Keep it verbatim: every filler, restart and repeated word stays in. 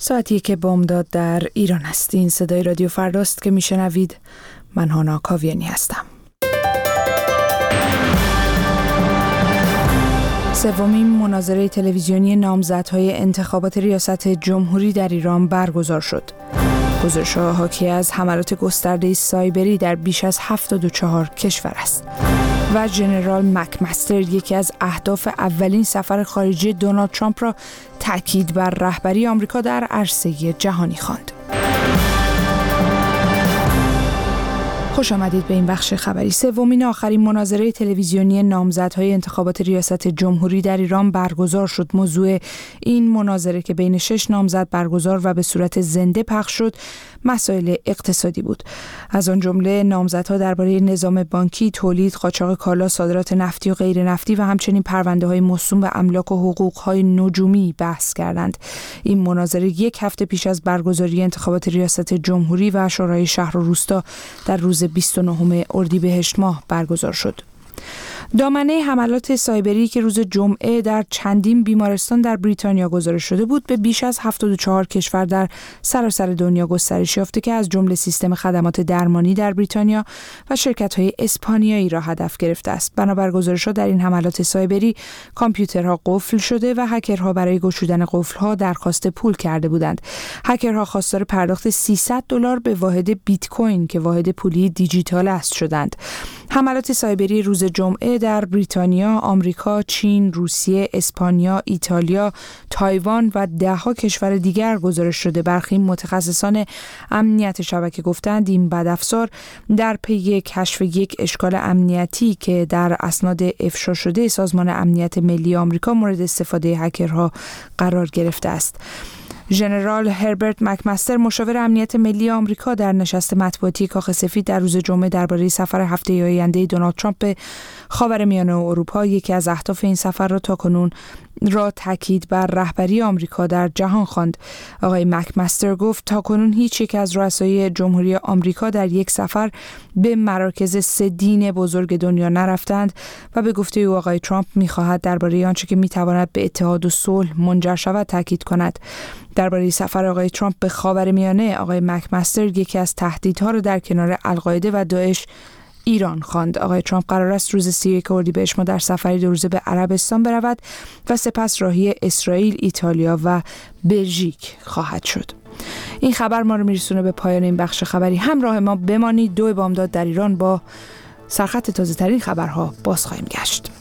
ساعتی که بامداد در ایران است. این صدای رادیو فرداست که میشنوید. من هانا کاویانی هستم. سومین مناظره تلویزیونی نامزدهای انتخابات ریاست جمهوری در ایران برگزار شد. گزارش‌ها حاکی از حملات گسترده سایبری در بیش از هفتاد و چهار کشور است و ژنرال مکمستر یکی از اهداف اولین سفر خارجی دونالد ترامپ را تاکید بر رهبری آمریکا در عرصه جهانی خواند. خوش آمدید به این بخش خبری. سومین آخرین مناظره تلویزیونی نامزدهای انتخابات ریاست جمهوری در ایران برگزار شد. موضوع این مناظره که بین شش نامزد برگزار و به صورت زنده پخش شد، مسائل اقتصادی بود. از آن جمله نامزدها درباره نظام بانکی، تولید، قاچاق کالا، صادرات نفتی و غیر نفتی و همچنین پرونده‌های موسوم به املاک و حقوق‌های نجومی بحث کردند. این مناظره یک هفته پیش از برگزاری انتخابات ریاست جمهوری و شورای شهر و روستا در روز بیست و نهم اردیبهشت ماه برگزار شد. دامنه حملات سایبری که روز جمعه در چندین بیمارستان در بریتانیا گزارش شده بود به بیش از هفتاد و چهار کشور در سراسر دنیا گسترش یافته که از جمله سیستم خدمات درمانی در بریتانیا و شرکت‌های اسپانیایی را هدف گرفته است. بنابر گزارش‌ها در این حملات سایبری کامپیوترها قفل شده و هکرها برای گشودن قفل‌ها درخواست پول کرده بودند. هکرها خواستار پرداخت سیصد دلار به واحد بیت کوین که واحد پولی دیجیتال است شدند. حملات سایبری روز جمعه در بریتانیا، آمریکا، چین، روسیه، اسپانیا، ایتالیا، تایوان و ده‌ها کشور دیگر گزارش شده. برخی متخصصان امنیت شبکه گفتند این بدافزار در پی کشف یک اشکال امنیتی که در اسناد افشا شده سازمان امنیت ملی آمریکا مورد استفاده هکرها قرار گرفته است. ژنرال هربرت مکمستر مشاور امنیت ملی آمریکا در نشست مطبوعاتی کاخ سفید در روز جمعه درباره سفر هفته آینده دونالد ترامپ به خاورمیانه و اروپا یکی از اهداف این سفر را تاکنون را تاکید بر رهبری آمریکا در جهان خواند. آقای مکمستر گفت تاکنون هیچ یک از رؤسای جمهوری آمریکا در یک سفر به مراکز سه دین بزرگ دنیا نرفتند و به گفته او آقای ترامپ می‌خواهد درباره آنچه که می‌تواند به اتحاد و صلح منجر شود تاکید کند. درباره سفر آقای ترامپ به خاورمیانه آقای مکمستر یکی از تهدیدها را در کنار القاعده و داعش ایران خواند. آقای ترامپ قرار است روز سی و یک اردیبهشت ماه در سفری دو روزه به عربستان برود و سپس راهی اسرائیل، ایتالیا و بلژیک خواهد شد. این خبر ما رو میرسونه به پایان این بخش خبری. همراه ما بمانید. دو بامداد در ایران با سرخط تازه ترین خبرها باز خواهیم گشت.